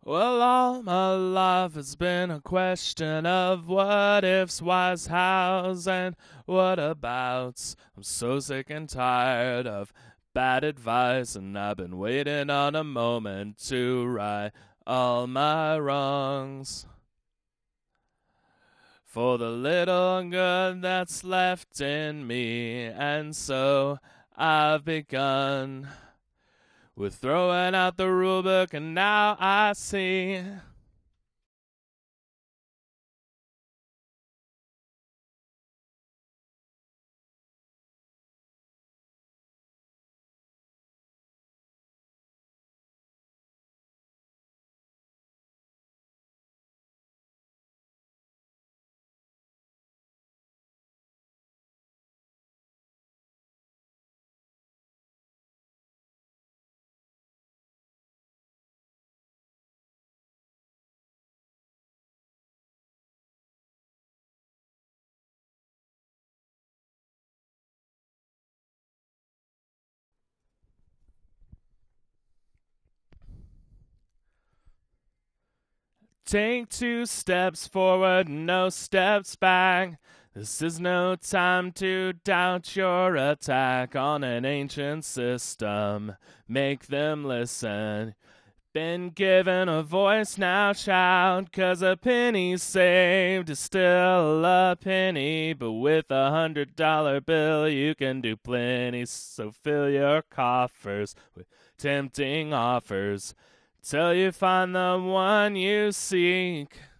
Well, all my life has been a question of what ifs, why's, how's, and what abouts. I'm so sick and tired of bad advice, and I've been waiting on a moment to right all my wrongs. For the little good that's left in me, and so I've begun with throwing out the rule book, and now I see. Take 2 steps forward, no steps back. This is no time to doubt your attack on an ancient system. Make them listen. Been given a voice, now shout, 'cause a penny saved is still a penny, but with $100 bill you can do plenty, so fill your coffers with tempting offers till you find the one you seek.